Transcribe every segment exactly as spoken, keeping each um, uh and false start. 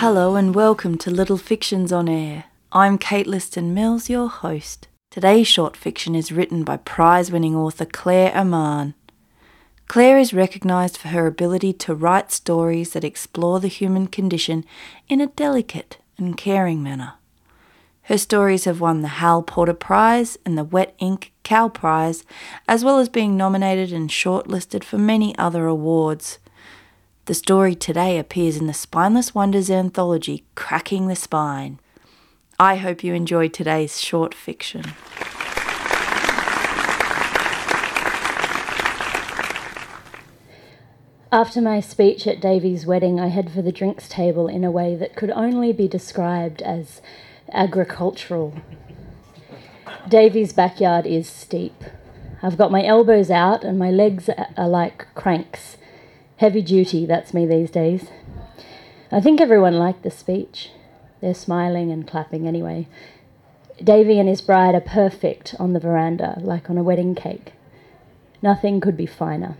Hello and welcome to Little Fictions on Air. I'm Kate Liston Mills, your host. Today's short fiction is written by prize-winning author Claire Amman. Claire is recognised for her ability to write stories that explore the human condition in a delicate and caring manner. Her stories have won the Hal Porter Prize and the Wet Ink Cal Prize, as well as being nominated and shortlisted for many other awards. The story today appears in the Spineless Wonders anthology, Cracking the Spine. I hope you enjoyed today's short fiction. After my speech at Davy's wedding, I head for the drinks table in a way that could only be described as agricultural. Davy's backyard is steep. I've got my elbows out and my legs are like cranks. Heavy duty, that's me these days. I think everyone liked the speech. They're smiling and clapping anyway. Davy and his bride are perfect on the veranda, like on a wedding cake. Nothing could be finer.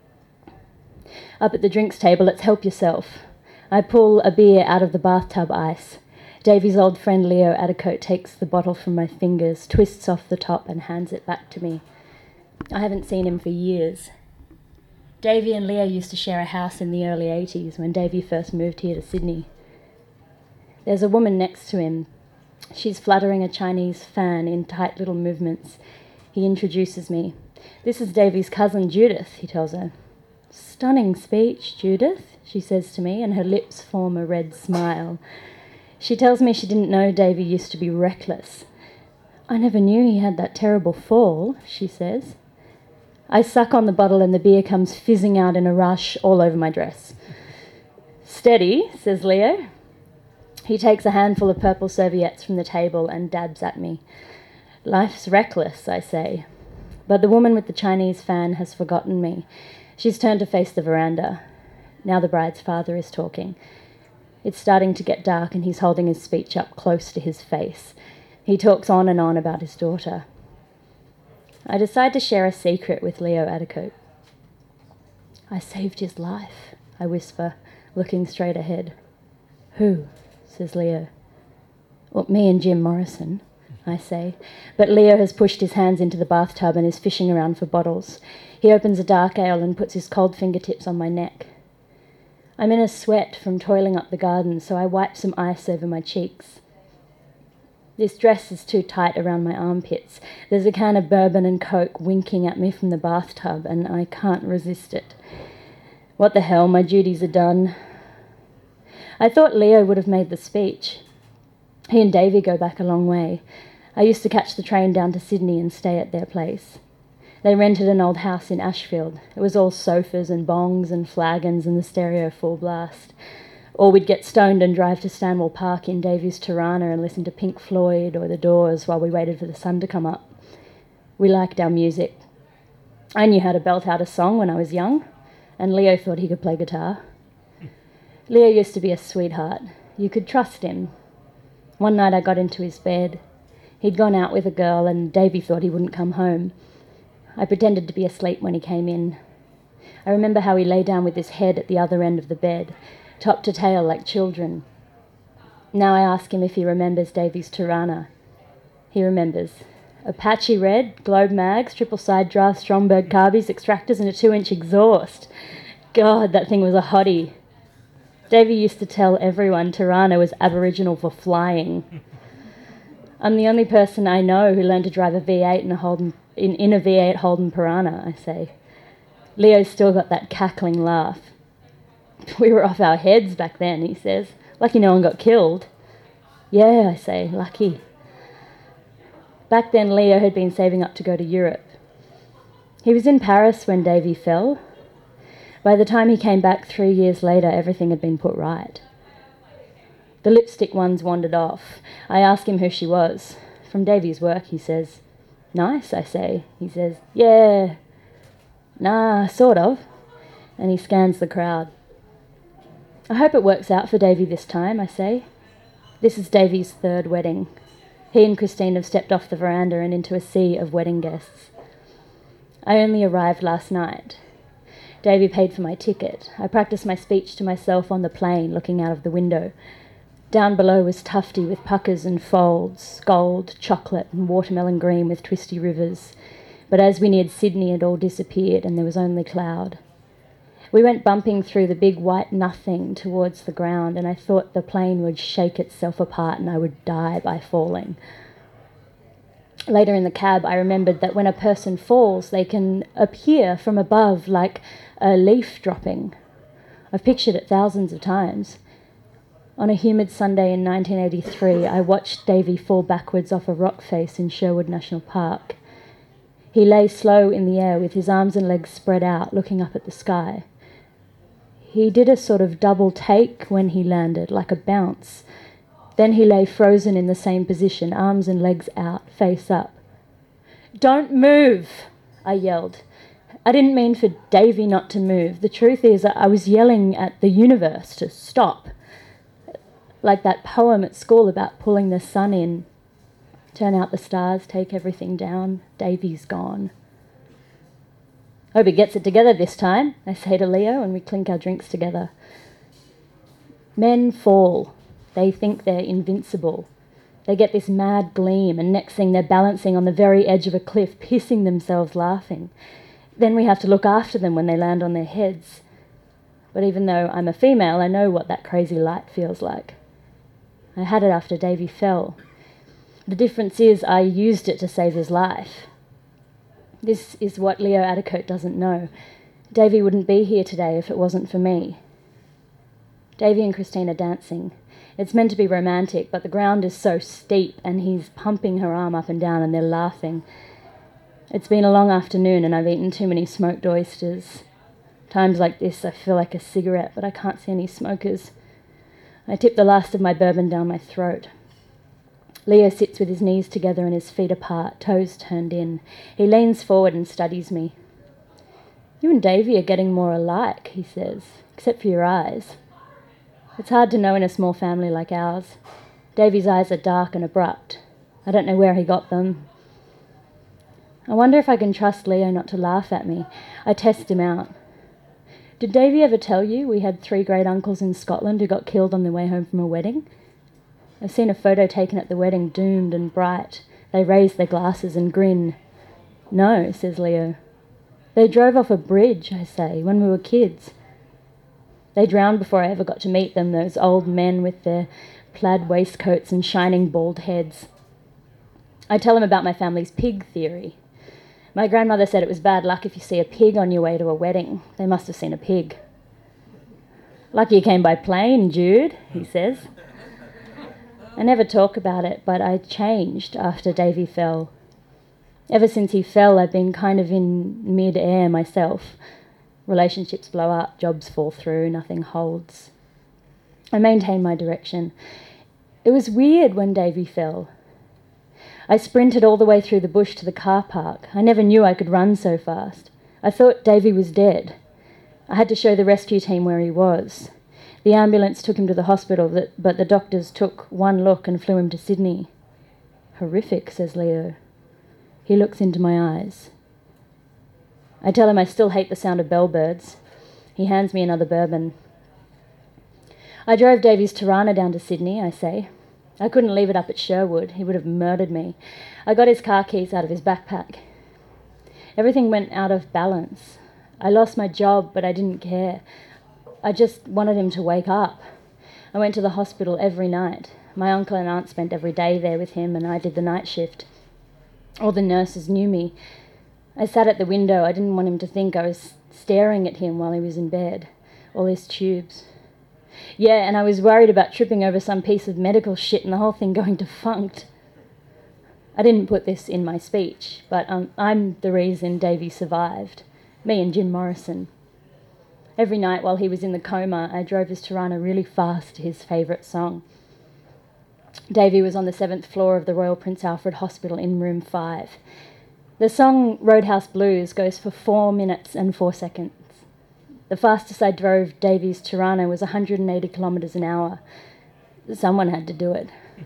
Up at the drinks table, let's help yourself. I pull a beer out of the bathtub ice. Davy's old friend Leo Addicoat takes the bottle from my fingers, twists off the top and hands it back to me. I haven't seen him for years. Davy and Leo used to share a house in the early eighties when Davy first moved here to Sydney. There's a woman next to him. She's fluttering a Chinese fan in tight little movements. He introduces me. This is Davy's cousin Judith, he tells her. Stunning speech, Judith, she says to me, and her lips form a red smile. She tells me she didn't know Davy used to be reckless. I never knew he had that terrible fall, she says. I suck on the bottle and the beer comes fizzing out in a rush all over my dress. Steady, says Leo. He takes a handful of purple serviettes from the table and dabs at me. Life's reckless, I say. But the woman with the Chinese fan has forgotten me. She's turned to face the veranda. Now the bride's father is talking. It's starting to get dark and he's holding his speech up close to his face. He talks on and on about his daughter. I decide to share a secret with Leo Addicoat. I saved his life, I whisper, looking straight ahead. Who? Says Leo. Well, me and Jim Morrison, I say. But Leo has pushed his hands into the bathtub and is fishing around for bottles. He opens a dark ale and puts his cold fingertips on my neck. I'm in a sweat from toiling up the garden, so I wipe some ice over my cheeks. This dress is too tight around my armpits. There's a can of bourbon and coke winking at me from the bathtub, and I can't resist it. What the hell, my duties are done. I thought Leo would have made the speech. He and Davy go back a long way. I used to catch the train down to Sydney and stay at their place. They rented an old house in Ashfield. It was all sofas and bongs and flagons and the stereo full blast. Or we'd get stoned and drive to Stanwell Park in Davy's Tirana and listen to Pink Floyd or The Doors while we waited for the sun to come up. We liked our music. I knew how to belt out a song when I was young, and Leo thought he could play guitar. Leo used to be a sweetheart. You could trust him. One night I got into his bed. He'd gone out with a girl and Davy thought he wouldn't come home. I pretended to be asleep when he came in. I remember how he lay down with his head at the other end of the bed, top to tail like children. Now I ask him if he remembers Davy's Tirana. He remembers. Apache red, Globe mags, triple side draft, Stromberg carbies, extractors and a two-inch exhaust. God, that thing was a hottie. Davy used to tell everyone Tirana was Aboriginal for flying. I'm the only person I know who learned to drive a V eight in a, Holden, in, in a V eight Holden Piranha, I say. Leo's still got that cackling laugh. We were off our heads back then, he says. Lucky no one got killed. Yeah, I say, lucky. Back then, Leo had been saving up to go to Europe. He was in Paris when Davy fell. By the time he came back three years later, everything had been put right. The lipstick ones wandered off. I ask him who she was. From Davy's work, he says. Nice, I say. He says, yeah. Nah, sort of. And he scans the crowd. I hope it works out for Davy this time, I say. This is Davy's third wedding. He and Christine have stepped off the veranda and into a sea of wedding guests. I only arrived last night. Davy paid for my ticket. I practiced my speech to myself on the plane, looking out of the window. Down below was tufty with puckers and folds, gold, chocolate and watermelon green with twisty rivers. But as we neared Sydney, it all disappeared and there was only cloud. We went bumping through the big white nothing towards the ground, and I thought the plane would shake itself apart and I would die by falling. Later in the cab, I remembered that when a person falls, they can appear from above like a leaf dropping. I've pictured it thousands of times. On a humid Sunday in nineteen eighty-three, I watched Davy fall backwards off a rock face in Sherwood National Park. He lay slow in the air with his arms and legs spread out, looking up at the sky. He did a sort of double take when he landed, like a bounce. Then he lay frozen in the same position, arms and legs out, face up. "Don't move!" I yelled. I didn't mean for Davy not to move. The truth is I was yelling at the universe to stop. Like that poem at school about pulling the sun in. Turn out the stars, take everything down. Davy's gone. Hope he gets it together this time, I say to Leo, and we clink our drinks together. Men fall. They think they're invincible. They get this mad gleam, and next thing they're balancing on the very edge of a cliff, pissing themselves laughing. Then we have to look after them when they land on their heads. But even though I'm a female, I know what that crazy light feels like. I had it after Davy fell. The difference is I used it to save his life. This is what Leo Addicote doesn't know. Davy wouldn't be here today if it wasn't for me. Davy and Christine are dancing. It's meant to be romantic, but the ground is so steep and he's pumping her arm up and down and they're laughing. It's been a long afternoon and I've eaten too many smoked oysters. Times like this I feel like a cigarette, but I can't see any smokers. I tip the last of my bourbon down my throat. Leo sits with his knees together and his feet apart, toes turned in. He leans forward and studies me. "You and Davy are getting more alike," he says, "except for your eyes. It's hard to know in a small family like ours. Davy's eyes are dark and abrupt. I don't know where he got them. I wonder if I can trust Leo not to laugh at me. I test him out. Did Davy ever tell you we had three great uncles in Scotland who got killed on their way home from a wedding? I've seen a photo taken at the wedding, doomed and bright. They raise their glasses and grin. "No," says Leo. "They drove off a bridge," I say, "when we were kids. They drowned before I ever got to meet them, those old men with their plaid waistcoats and shining bald heads." I tell him about my family's pig theory. My grandmother said it was bad luck if you see a pig on your way to a wedding. They must have seen a pig. "Lucky you came by plane, Jude," he says. I never talk about it, but I changed after Davy fell. Ever since he fell, I've been kind of in mid-air myself. Relationships blow up, jobs fall through, nothing holds. I maintain my direction. It was weird when Davy fell. I sprinted all the way through the bush to the car park. I never knew I could run so fast. I thought Davy was dead. I had to show the rescue team where he was. The ambulance took him to the hospital, but the doctors took one look and flew him to Sydney. "Horrific," says Leo. He looks into my eyes. I tell him I still hate the sound of bellbirds. He hands me another bourbon. "I drove Davy's Tirana down to Sydney," I say. "I couldn't leave it up at Sherwood. He would have murdered me. I got his car keys out of his backpack. Everything went out of balance. I lost my job, but I didn't care. I just wanted him to wake up. I went to the hospital every night. My uncle and aunt spent every day there with him, and I did the night shift. All the nurses knew me. I sat at the window. I didn't want him to think I was staring at him while he was in bed. All his tubes. Yeah, and I was worried about tripping over some piece of medical shit and the whole thing going defunct. I didn't put this in my speech, but um, I'm the reason Davy survived. Me and Jim Morrison. Every night while he was in the coma, I drove his Tirana really fast to his favourite song. Davy was on the seventh floor of the Royal Prince Alfred Hospital in room five. The song Roadhouse Blues goes for four minutes and four seconds. The fastest I drove Davy's Tirana was one hundred eighty kilometres an hour. Someone had to do it.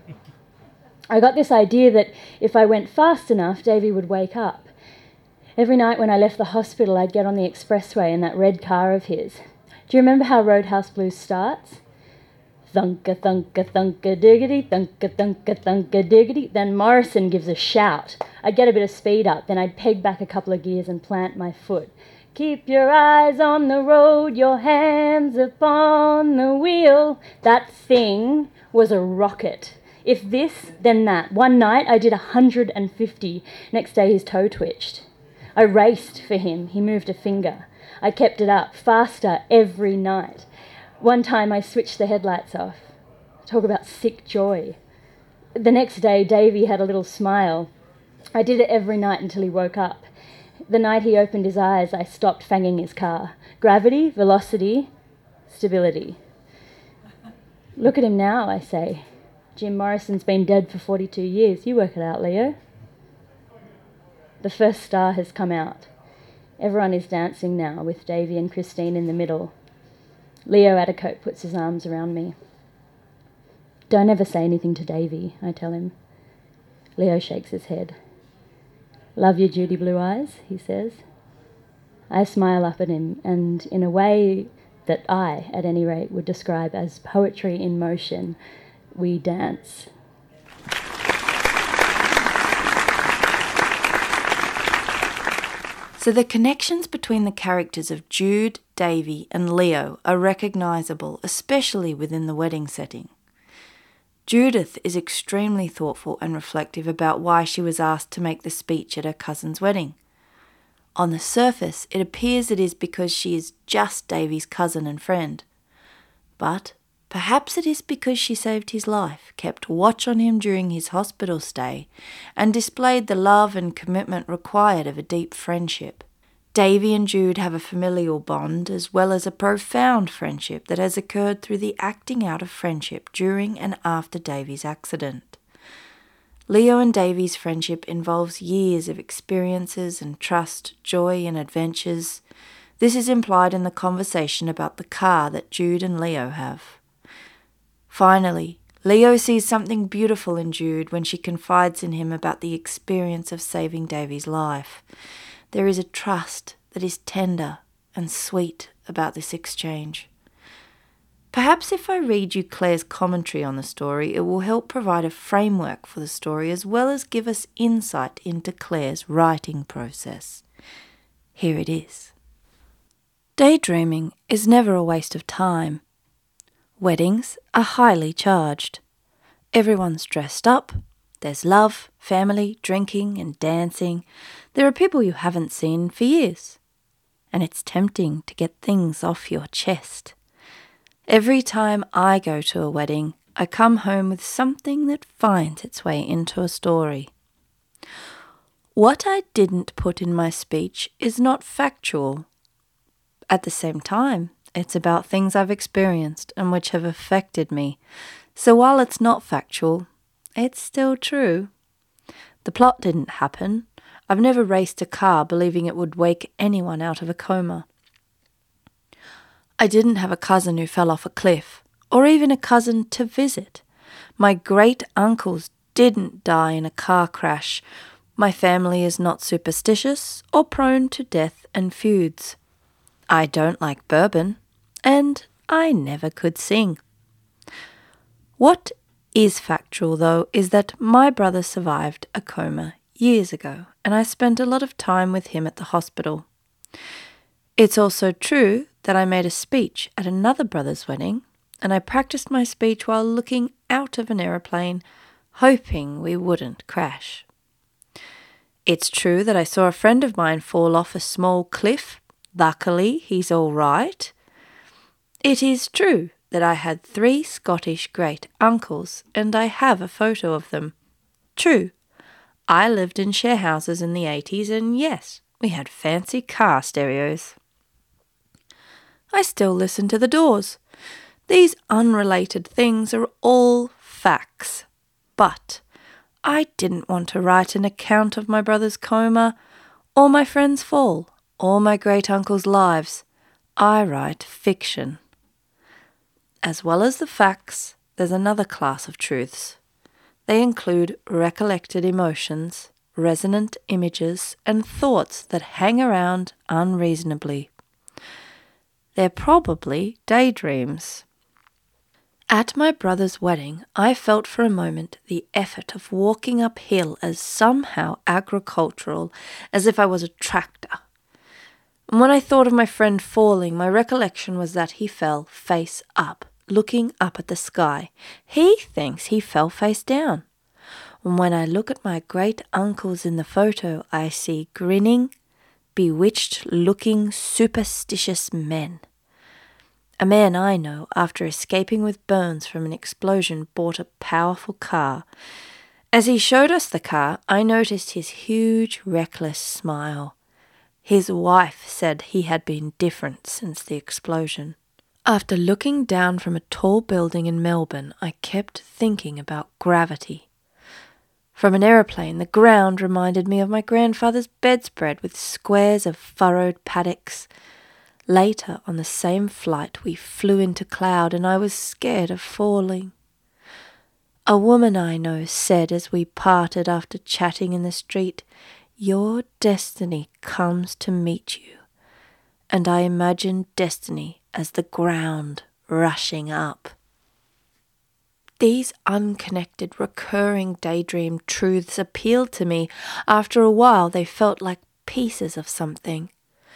I got this idea that if I went fast enough, Davy would wake up. Every night when I left the hospital, I'd get on the expressway in that red car of his. Do you remember how Roadhouse Blues starts? Thunka, thunka, thunka, diggity, thunka, thunka, thunka, diggity. Then Morrison gives a shout. I'd get a bit of speed up, then I'd peg back a couple of gears and plant my foot. Keep your eyes on the road, your hands upon the wheel. That thing was a rocket. If this, then that. One night I did one hundred fifty. Next day his toe twitched. I raced for him. He moved a finger. I kept it up, faster every night. One time I switched the headlights off. Talk about sick joy. The next day Davy had a little smile. I did it every night until he woke up. The night he opened his eyes, I stopped fanging his car. Gravity, velocity, stability. Look at him now, I say. Jim Morrison's been dead for forty-two years. You work it out, Leo. The first star has come out. Everyone is dancing now, with Davy and Christine in the middle. Leo Addercote puts his arms around me. Don't ever say anything to Davy, I tell him. Leo shakes his head. Love you, Judy Blue Eyes, he says. I smile up at him, and in a way that I, at any rate, would describe as poetry in motion, we dance. So the connections between the characters of Jude, Davy and Leo are recognisable, especially within the wedding setting. Judith is extremely thoughtful and reflective about why she was asked to make the speech at her cousin's wedding. On the surface, it appears it is because she is just Davy's cousin and friend. But perhaps it is because she saved his life, kept watch on him during his hospital stay, and displayed the love and commitment required of a deep friendship. Davy and Jude have a familial bond as well as a profound friendship that has occurred through the acting out of friendship during and after Davy's accident. Leo and Davy's friendship involves years of experiences and trust, joy and adventures. This is implied in the conversation about the car that Jude and Leo have. Finally, Leo sees something beautiful in Jude when she confides in him about the experience of saving Davy's life. There is a trust that is tender and sweet about this exchange. Perhaps if I read you Claire's commentary on the story, it will help provide a framework for the story as well as give us insight into Claire's writing process. Here it is. Daydreaming is never a waste of time. Weddings are highly charged. Everyone's dressed up. There's love, family, drinking and dancing. There are people you haven't seen for years. And it's tempting to get things off your chest. Every time I go to a wedding, I come home with something that finds its way into a story. What I didn't put in my speech is not factual. At the same time, it's about things I've experienced and which have affected me. So while it's not factual, it's still true. The plot didn't happen. I've never raced a car believing it would wake anyone out of a coma. I didn't have a cousin who fell off a cliff, or even a cousin to visit. My great-uncles didn't die in a car crash. My family is not superstitious or prone to death and feuds. I don't like bourbon, and I never could sing. What is factual, though, is that my brother survived a coma years ago, and I spent a lot of time with him at the hospital. It's also true that I made a speech at another brother's wedding, and I practiced my speech while looking out of an aeroplane, hoping we wouldn't crash. It's true that I saw a friend of mine fall off a small cliff. Luckily, he's all right. It is true that I had three Scottish great-uncles, and I have a photo of them. True, I lived in share houses in the eighties, and yes, we had fancy car stereos. I still listen to the Doors. These unrelated things are all facts. But I didn't want to write an account of my brother's coma, or my friend's fall, or my great-uncle's lives. I write fiction. As well as the facts, there's another class of truths. They include recollected emotions, resonant images, and thoughts that hang around unreasonably. They're probably daydreams. At my brother's wedding, I felt for a moment the effort of walking uphill as somehow agricultural as if I was a tractor. And when I thought of my friend falling, my recollection was that he fell face up, looking up at the sky. He thinks he fell face down. And when I look at my great uncles in the photo, I see grinning, bewitched-looking, superstitious men. A man I know, after escaping with burns from an explosion, bought a powerful car. As he showed us the car, I noticed his huge, reckless smile. His wife said he had been different since the explosion. After looking down from a tall building in Melbourne, I kept thinking about gravity. From an aeroplane, the ground reminded me of my grandfather's bedspread with squares of furrowed paddocks. Later, on the same flight, we flew into cloud, and I was scared of falling. A woman I know said as we parted after chatting in the street, "Your destiny comes to meet you." And I imagined destiny as the ground rushing up. These unconnected, recurring daydream truths appealed to me. After a while, they felt like pieces of something.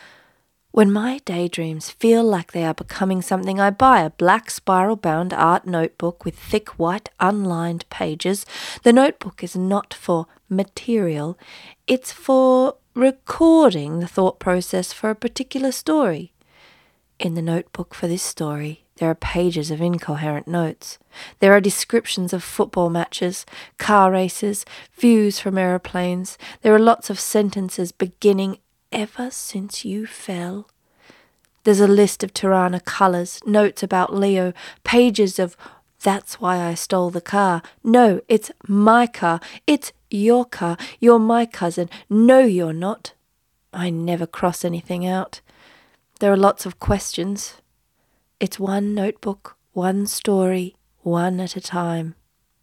When my daydreams feel like they are becoming something, I buy a black spiral-bound art notebook with thick white unlined pages. The notebook is not for material, it's for recording the thought process for a particular story. In the notebook for this story, there are pages of incoherent notes. There are descriptions of football matches, car races, views from aeroplanes. There are lots of sentences beginning "Ever since you fell." There's a list of Tirana colours, notes about Leo, pages of "That's why I stole the car." No, it's my car. It's your car. You're my cousin. No, you're not. I never cross anything out. There are lots of questions. It's one notebook, one story, one at a time.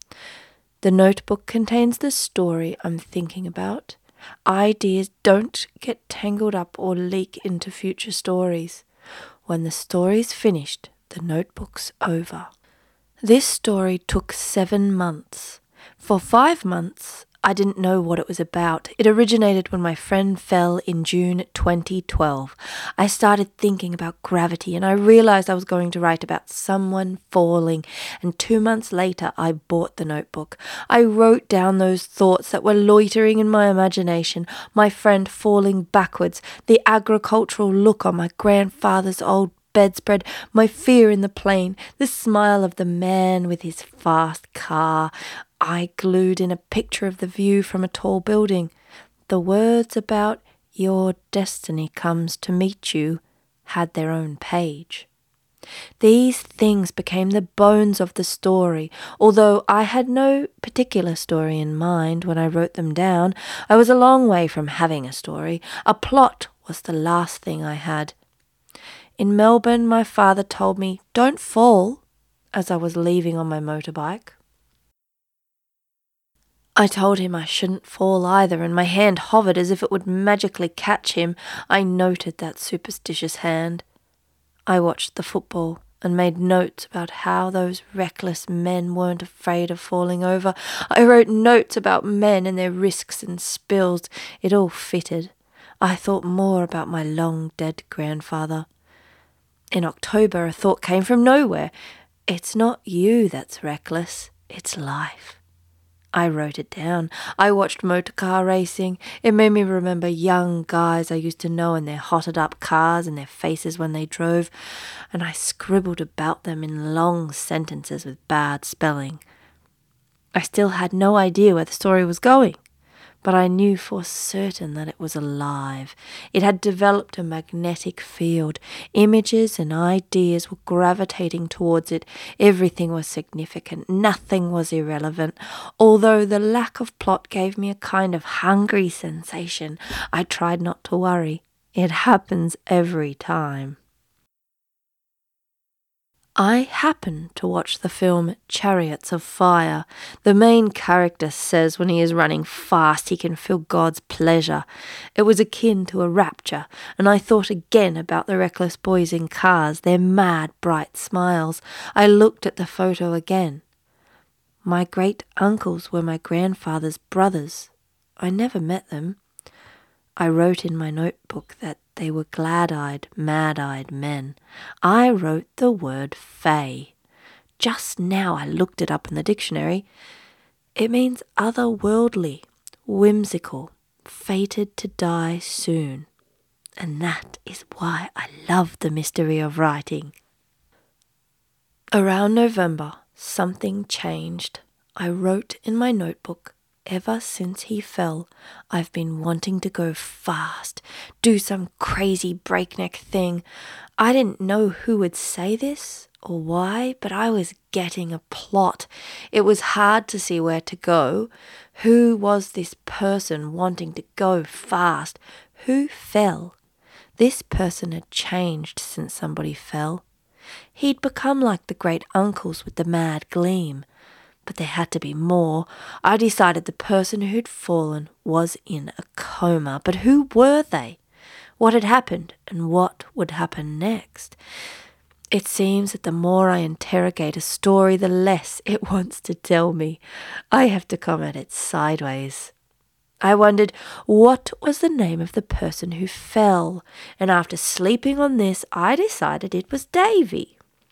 The notebook contains the story I'm thinking about. Ideas don't get tangled up or leak into future stories. When the story's finished, the notebook's over. This story took seven months. For five months, I didn't know what it was about. It originated when my friend fell in June twenty twelve. I started thinking about gravity, and I realized I was going to write about someone falling, and two months later I bought the notebook. I wrote down those thoughts that were loitering in my imagination, my friend falling backwards, the agricultural look on my grandfather's old bedspread, my fear in the plane, the smile of the man with his fast car, I glued in a picture of the view from a tall building. The words about "your destiny comes to meet you" had their own page. These things became the bones of the story. Although I had no particular story in mind when I wrote them down, I was a long way from having a story. A plot was the last thing I had. In Melbourne, my father told me, "Don't fall," as I was leaving on my motorbike. I told him I shouldn't fall either, and my hand hovered as if it would magically catch him. I noted that superstitious hand. I watched the football and made notes about how those reckless men weren't afraid of falling over. I wrote notes about men and their risks and spills. It all fitted. I thought more about my long-dead grandfather. In October, a thought came from nowhere. It's not you that's reckless, it's life. I wrote it down. I watched motorcar racing. It made me remember young guys I used to know and their hotted up cars and their faces when they drove, and I scribbled about them in long sentences with bad spelling. I still had no idea where the story was going, but I knew for certain that it was alive. It had developed a magnetic field. Images and ideas were gravitating towards it. Everything was significant. Nothing was irrelevant. Although the lack of plot gave me a kind of hungry sensation, I tried not to worry. It happens every time. I happened to watch the film Chariots of Fire. The main character says when he is running fast he can feel God's pleasure. It was akin to a rapture, and I thought again about the reckless boys in cars, their mad, bright smiles. I looked at the photo again. My great-uncles were my grandfather's brothers. I never met them. I wrote in my notebook that they were glad-eyed, mad-eyed men. I wrote the word fae. Just now I looked it up in the dictionary. It means otherworldly, whimsical, fated to die soon. And that is why I love the mystery of writing. Around November, something changed. I wrote in my notebook, ever since he fell, I've been wanting to go fast, do some crazy breakneck thing. I didn't know who would say this or why, but I was getting a plot. It was hard to see where to go. Who was this person wanting to go fast? Who fell? This person had changed since somebody fell. He'd become like the great uncles with the mad gleam. But there had to be more. I decided the person who'd fallen was in a coma. But who were they? What had happened, and what would happen next? It seems that the more I interrogate a story, the less it wants to tell me. I have to come at it sideways. I wondered what was the name of the person who fell, and after sleeping on this, I decided it was Davy.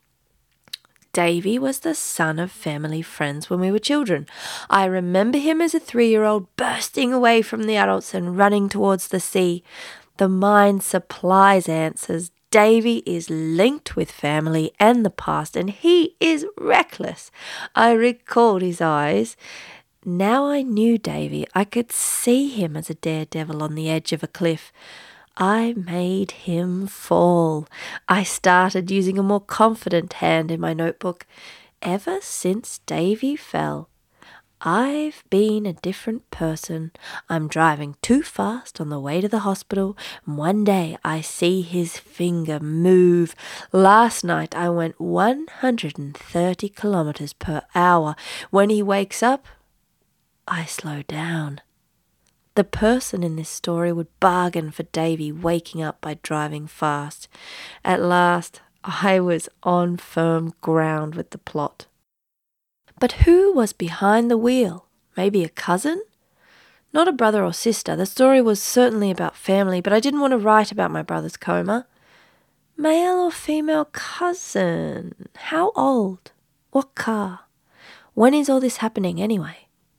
Davy was the son of family friends when we were children. I remember him as a three-year-old bursting away from the adults and running towards the sea. The mind supplies answers. Davy is linked with family and the past, and he is reckless. I recalled his eyes. Now I knew Davy. I could see him as a daredevil on the edge of a cliff. I made him fall. I started using a more confident hand in my notebook. Ever since Davy fell, I've been a different person. I'm driving too fast on the way to the hospital, and one day I see his finger move. Last night I went one hundred thirty kilometers per hour. When he wakes up, I slow down. The person in this story would bargain for Davy waking up by driving fast. At last, I was on firm ground with the plot. But who was behind the wheel? Maybe a cousin? Not a brother or sister. The story was certainly about family, but I didn't want to write about my brother's coma. Male or female cousin? How old? What car? When is all this happening anyway?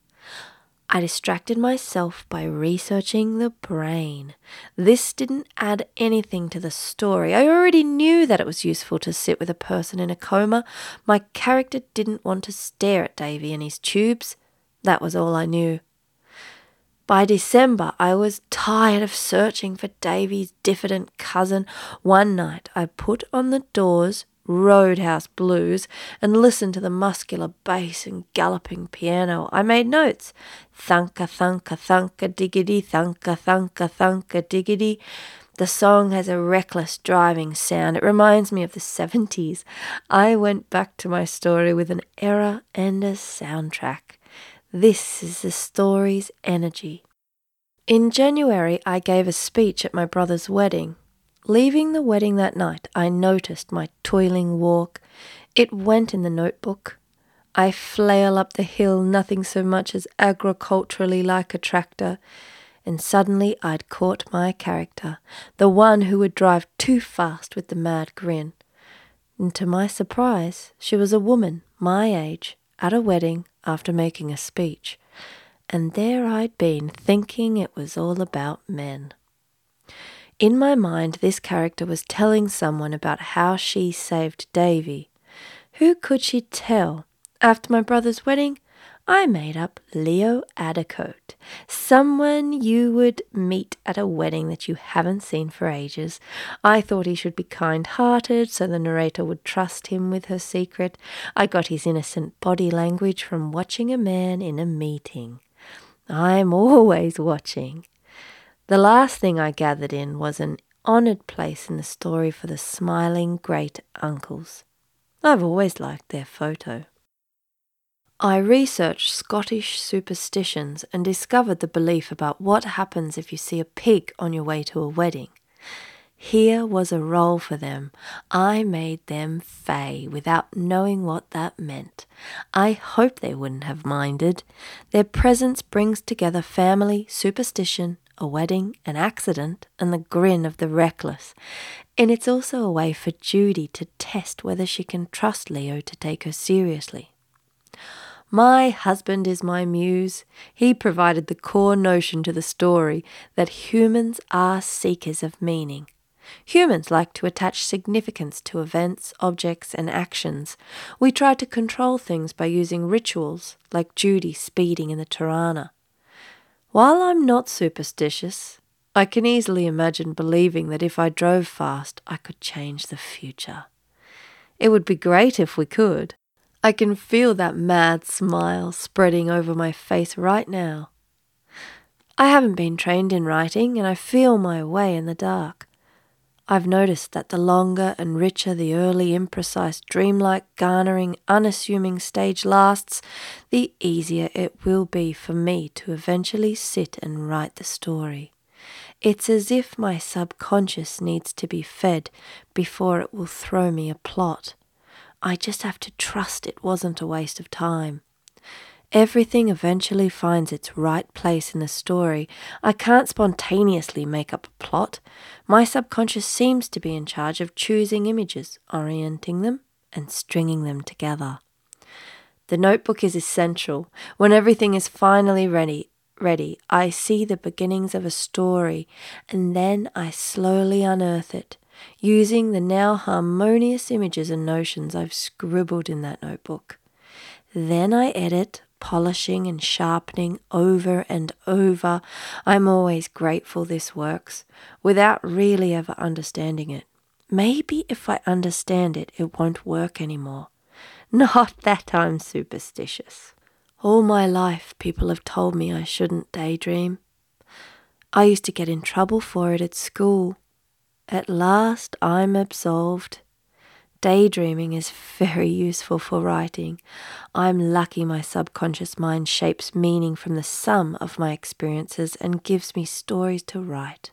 I distracted myself by researching the brain. This didn't add anything to the story. I already knew that it was useful to sit with a person in a coma. My character didn't want to stare at Davy and his tubes. That was all I knew. By December, I was tired of searching for Davy's diffident cousin. One night, I put on the Doors' Roadhouse Blues and listened to the muscular bass and galloping piano. I made notes. Thunka, thunka, thunka, diggity, thunka, thunka, thunka, diggity. The song has a reckless driving sound. It reminds me of the seventies. I went back to my story with an era and a soundtrack. This is the story's energy. In January, I gave a speech at my brother's wedding. Leaving the wedding that night, I noticed my toiling walk. It went in the notebook. I flail up the hill, nothing so much as agriculturally like a tractor, and suddenly I'd caught my character, the one who would drive too fast with the mad grin. And to my surprise, she was a woman, my age, at a wedding after making a speech. And there I'd been, thinking it was all about men. In my mind, this character was telling someone about how she saved Davy. Who could she tell? After my brother's wedding, I made up Leo Addicoat, someone you would meet at a wedding that you haven't seen for ages. I thought he should be kind-hearted, so the narrator would trust him with her secret. I got his innocent body language from watching a man in a meeting. I'm always watching. The last thing I gathered in was an honoured place in the story for the smiling great uncles. I've always liked their photo. I researched Scottish superstitions and discovered the belief about what happens if you see a pig on your way to a wedding. Here was a role for them. I made them fey without knowing what that meant. I hope they wouldn't have minded. Their presence brings together family, superstition, a wedding, an accident, and the grin of the reckless. And it's also a way for Judy to test whether she can trust Leo to take her seriously. My husband is my muse. He provided the core notion to the story that humans are seekers of meaning. Humans like to attach significance to events, objects, and actions. We try to control things by using rituals, like Judy speeding in the Tirana. While I'm not superstitious, I can easily imagine believing that if I drove fast, I could change the future. It would be great if we could. I can feel that mad smile spreading over my face right now. I haven't been trained in writing, and I feel my way in the dark. I've noticed that the longer and richer the early, imprecise, dreamlike, garnering, unassuming stage lasts, the easier it will be for me to eventually sit and write the story. It's as if my subconscious needs to be fed before it will throw me a plot. I just have to trust it wasn't a waste of time. Everything eventually finds its right place in the story. I can't spontaneously make up a plot. My subconscious seems to be in charge of choosing images, orienting them, and stringing them together. The notebook is essential. When everything is finally ready, ready, I see the beginnings of a story, and then I slowly unearth it, using the now harmonious images and notions I've scribbled in that notebook. Then I edit, polishing and sharpening over and over. I'm always grateful this works, without really ever understanding it. Maybe if I understand it, it won't work anymore. Not that I'm superstitious. All my life, people have told me I shouldn't daydream. I used to get in trouble for it at school. At last, I'm absolved. Daydreaming is very useful for writing. I'm lucky my subconscious mind shapes meaning from the sum of my experiences and gives me stories to write.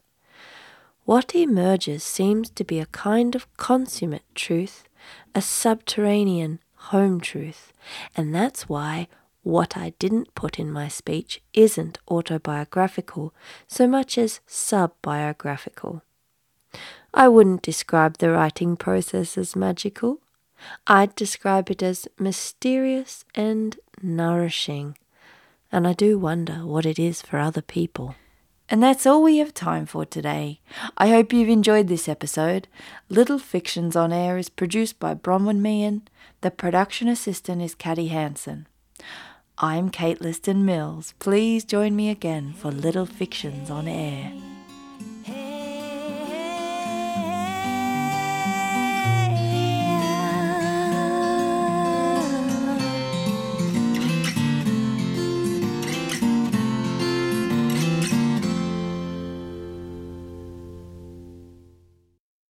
What emerges seems to be a kind of consummate truth, a subterranean home truth, and that's why what I didn't put in my speech isn't autobiographical so much as sub-biographical. I wouldn't describe the writing process as magical. I'd describe it as mysterious and nourishing. And I do wonder what it is for other people. And that's all we have time for today. I hope you've enjoyed this episode. Little Fictions on Air is produced by Bronwyn Meehan. The production assistant is Caddy Hansen. I'm Kate Liston Mills. Please join me again for Little Fictions on Air.